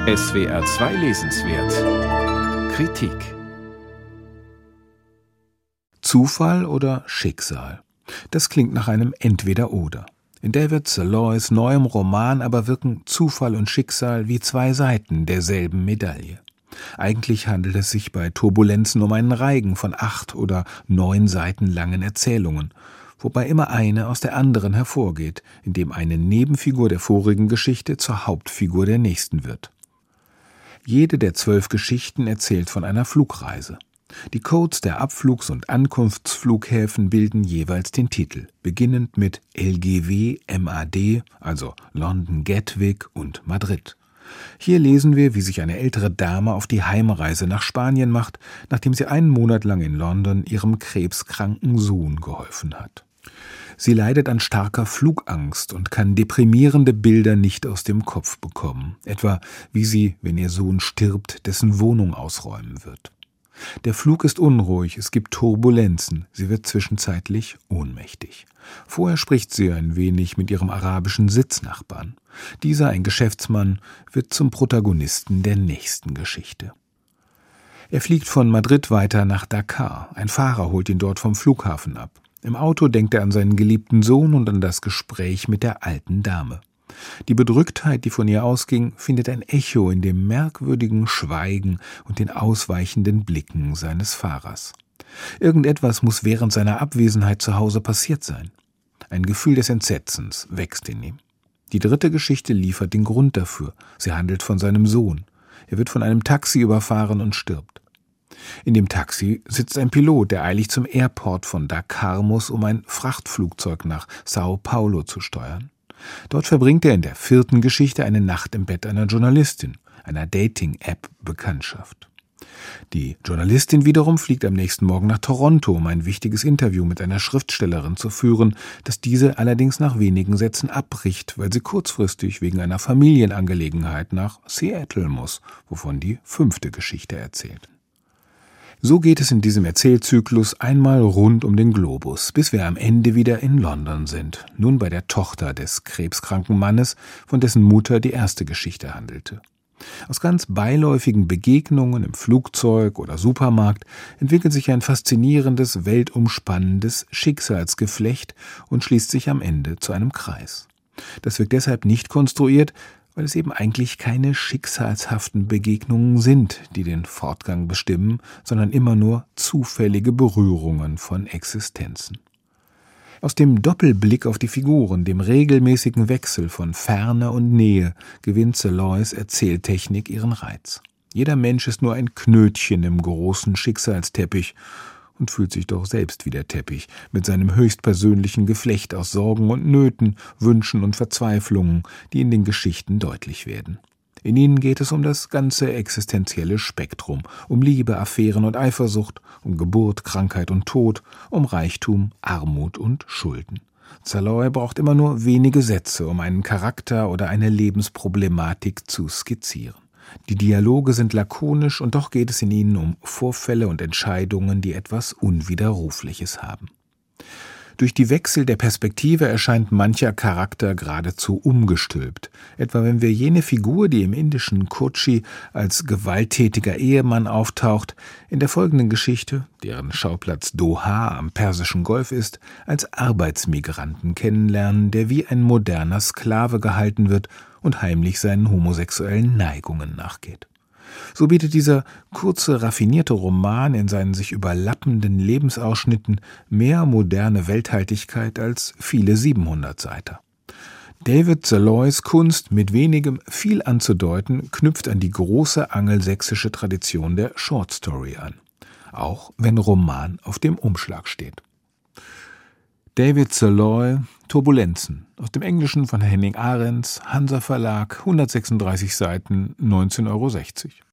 SWR 2 Lesenswert Kritik. Zufall oder Schicksal? Das klingt nach einem Entweder-Oder. In David Salois neuem Roman aber wirken Zufall und Schicksal wie zwei Seiten derselben Medaille. Eigentlich handelt es sich bei Turbulenzen um einen Reigen von 8 oder 9 Seiten langen Erzählungen, wobei immer eine aus der anderen hervorgeht, indem eine Nebenfigur der vorigen Geschichte zur Hauptfigur der nächsten wird. Jede der 12 Geschichten erzählt von einer Flugreise. Die Codes der Abflugs- und Ankunftsflughäfen bilden jeweils den Titel, beginnend mit LGW, MAD, also London Gatwick und Madrid. Hier lesen wir, wie sich eine ältere Dame auf die Heimreise nach Spanien macht, nachdem sie einen Monat lang in London ihrem krebskranken Sohn geholfen hat. Sie leidet an starker Flugangst und kann deprimierende Bilder nicht aus dem Kopf bekommen, etwa wie sie, wenn ihr Sohn stirbt, dessen Wohnung ausräumen wird. Der Flug ist unruhig, es gibt Turbulenzen, sie wird zwischenzeitlich ohnmächtig. Vorher spricht sie ein wenig mit ihrem arabischen Sitznachbarn. Dieser, ein Geschäftsmann, wird zum Protagonisten der nächsten Geschichte. Er fliegt von Madrid weiter nach Dakar. Ein Fahrer holt ihn dort vom Flughafen ab. Im Auto denkt er an seinen geliebten Sohn und an das Gespräch mit der alten Dame. Die Bedrücktheit, die von ihr ausging, findet ein Echo in dem merkwürdigen Schweigen und den ausweichenden Blicken seines Fahrers. Irgendetwas muss während seiner Abwesenheit zu Hause passiert sein. Ein Gefühl des Entsetzens wächst in ihm. Die 3. Geschichte liefert den Grund dafür. Sie handelt von seinem Sohn. Er wird von einem Taxi überfahren und stirbt. In dem Taxi sitzt ein Pilot, der eilig zum Airport von Dakar muss, um ein Frachtflugzeug nach Sao Paulo zu steuern. Dort verbringt er in der 4. Geschichte eine Nacht im Bett einer Journalistin, einer Dating-App-Bekanntschaft. Die Journalistin wiederum fliegt am nächsten Morgen nach Toronto, um ein wichtiges Interview mit einer Schriftstellerin zu führen, das diese allerdings nach wenigen Sätzen abbricht, weil sie kurzfristig wegen einer Familienangelegenheit nach Seattle muss, wovon die 5. Geschichte erzählt. So geht es in diesem Erzählzyklus einmal rund um den Globus, bis wir am Ende wieder in London sind, nun bei der Tochter des krebskranken Mannes, von dessen Mutter die 1. Geschichte handelte. Aus ganz beiläufigen Begegnungen im Flugzeug oder Supermarkt entwickelt sich ein faszinierendes, weltumspannendes Schicksalsgeflecht und schließt sich am Ende zu einem Kreis. Das wirkt deshalb nicht konstruiert, weil es eben eigentlich keine schicksalshaften Begegnungen sind, die den Fortgang bestimmen, sondern immer nur zufällige Berührungen von Existenzen. Aus dem Doppelblick auf die Figuren, dem regelmäßigen Wechsel von Ferne und Nähe, gewinnt Salois Erzähltechnik ihren Reiz. Jeder Mensch ist nur ein Knötchen im großen Schicksalsteppich und fühlt sich doch selbst wie der Teppich, mit seinem höchstpersönlichen Geflecht aus Sorgen und Nöten, Wünschen und Verzweiflungen, die in den Geschichten deutlich werden. In ihnen geht es um das ganze existenzielle Spektrum, um Liebe, Affären und Eifersucht, um Geburt, Krankheit und Tod, um Reichtum, Armut und Schulden. Salois braucht immer nur wenige Sätze, um einen Charakter oder eine Lebensproblematik zu skizzieren. Die Dialoge sind lakonisch und doch geht es in ihnen um Vorfälle und Entscheidungen, die etwas Unwiderrufliches haben. Durch die Wechsel der Perspektive erscheint mancher Charakter geradezu umgestülpt, etwa wenn wir jene Figur, die im indischen Kochi als gewalttätiger Ehemann auftaucht, in der folgenden Geschichte, deren Schauplatz Doha am Persischen Golf ist, als Arbeitsmigranten kennenlernen, der wie ein moderner Sklave gehalten wird und heimlich seinen homosexuellen Neigungen nachgeht. So bietet dieser kurze, raffinierte Roman in seinen sich überlappenden Lebensausschnitten mehr moderne Welthaltigkeit als viele 700-Seiter. David Salois Kunst, mit wenigem viel anzudeuten, knüpft an die große angelsächsische Tradition der Short Story an, auch wenn Roman auf dem Umschlag steht. David Salois, Turbulenzen, aus dem Englischen von Henning Ahrens, Hansa Verlag, 136 Seiten, 19,60 €